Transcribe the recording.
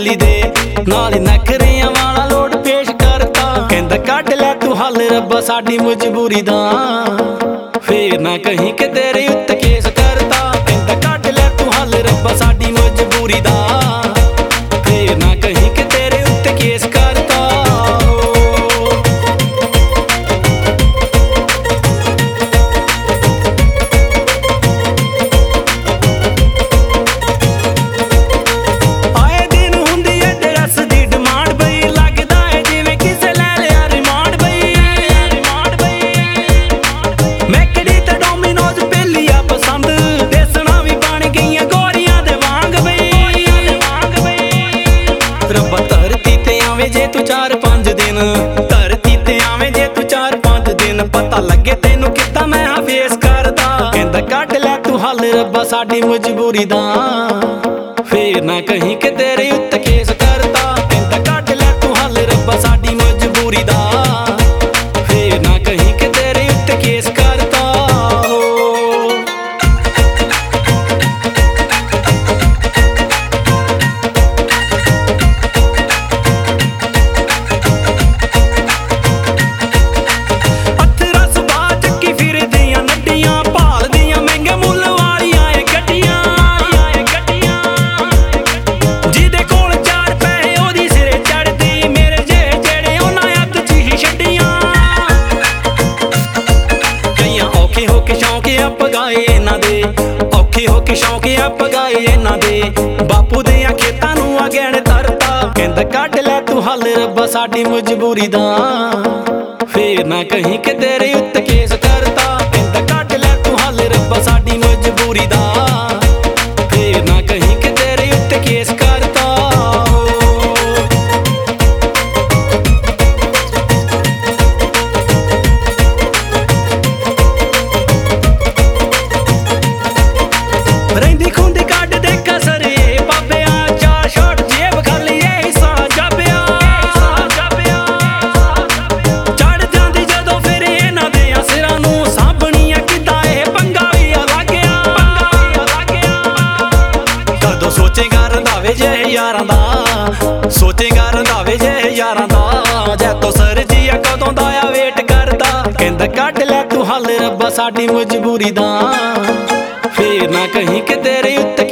ਬੇਲੀ ਦੇ ਨਾਲ ਨਖਰਿਆਂ ਵਾਲਾ ਲੋਡ ਪੇਸ਼ ਕਰਤਾ। ਕਹਿੰਦਾ ਕੱਢ ਲੈ ਤੂੰ ਹੱਲ ਰੱਬਾ ਸਾਡੀ ਮਜਬੂਰੀ ਦਾ, ਫੇਰ ਨਾ ਕਹੀਂ ਕਿ ਤੇਰੇ ਉੱਤੇ ਕੇਸ ਕਰਤਾ। ਕਹਿੰਦਾ ਕੱਢ ਲੈ ਤੂੰ ਹੱਲ ਰੱਬਾ ਸਾਡੀ ਮਜਬੂਰੀ ਦਾ, ਫੇਰ ਨਾ ਕਹੀਂ ਕਿ ਤੇਰੇ ਉੱਤੇ ਕੇਸ ਕਰਤਾ। ਜੇ ਤੂੰ 4-5 ਦਿਨ ਧਰਤੀ ਤੇ ਆਵੇਂ, ਜੇ ਤੂੰ 4-5 ਦਿਨ ਪਤਾ ਲੱਗੇ ਤੈਨੂੰ ਕਿੱਦਾਂ ਮੈਂ ਹਾਂ ਫੇਸ ਕਰਦਾ। ਕਹਿੰਦਾ ਕੱਢ ਲੈ ਤੂੰ ਹੱਲ ਰੱਬਾ ਸਾਡੀ ਮਜਬੂਰੀ ਦਾ, ਫੇਰ ਨਾ ਕਹੀਂ ਕਿ ਤੇਰੇ ਉੱਤੇ ਕੇਸ ਕਰਤਾ। ਕਹਿੰਦਾ ਕੱਢ ਲੈ ਤੂੰ ਹੱਲ ਰੱਬਾ ਸਾਡੀ ਮਜਬੂਰੀ ਦਾ, ਫੇਰ ਨਾ ਕਹੀਂ ਕਿ ਤੇਰੇ ਉੱਤੇ ਕੇਸ ਕਰਤਾ। ਔਖੇ ਹੋ ਕੇ ਸ਼ੌਂਕਿਆ ਪਗਾਏ ਇਹਨਾਂ ਦੇ, ਬਾਪੂ ਦੇ ਖੇਤਾਂ ਨੂੰ ਅਗੈਣ ਤਰਤਾ। ਕਹਿੰਦਾ ਕੱਢ ਲੈ ਤੂੰ ਹੱਲ ਰੱਬਾ ਸਾਡੀ ਮਜਬੂਰੀ ਦਾ, ਫੇਰ ਨਾ ਕਹੀਂ ਕਿ ਤੇਰੇ ਉੱਤੇ ਕੇਸ ਕਰਤਾ। ਕਹਿੰਦਾ ਕੱਢ ਲੈ ਤੂੰ ਹੱਲ ਰੱਬਾ ਸਾਡੀ ਮਜਬੂਰੀ ਦਾ, ਫੇਰ ਨਾ ਕਹੀਂ ਕਿ ਤੇਰੇ ਉੱਤੇ ਕੇਸ ਕਰਤਾ। ਰਹਿੰਦੀ ਖੁੰਦੀ ਕੱਢ ਦੇ ਕਸਰੇ ਬਾਬਿਆਂ, 4 ਸ਼ਾਟ ਜੇਬ ਖਾਲੀ ਇਹ ਹਿੱਸਾ ਜਾਬਿਆ। ਚੜ ਜਾਂਦੀ ਜਦੋਂ ਫਿਰ ਇਹਨਾਂ ਦੇ ਸਿਰਾਂ ਨੂੰ, ਸਾਂਭਣੀਆਂ ਕਿੱਦਾਂ ਇਹ ਪੰਗਾ ਵੀ ਲੱਗ ਗਿਆ। ਕਦੋਂ ਸੋਚੇਗਾ ਰੰਧਾਵੇ ਜੇ ਯਾਰਾਂ ਦਾ, ਸੋਚੇਗਾ ਰੰਧਾਵੇ ਜੇ ਯਾਰਾਂ ਦਾ, ਜੈ ਤੋਂ ਸਰਜੀਆ ਕਦੋਂ ਦਾ ਆ ਵੇਟ ਕਰਦਾ। ਕਹਿੰਦਾ ਕੱਢ ਲੈ ਤੂੰ ਹੱਲ ਰੱਬਾ ਸਾਡੀ ਮਜਬੂਰੀ ਦਾ, ਫੇਰ ਨਾ ਕਹੀਂ ਕਿ ਤੇਰੇ ਉੱਤੇ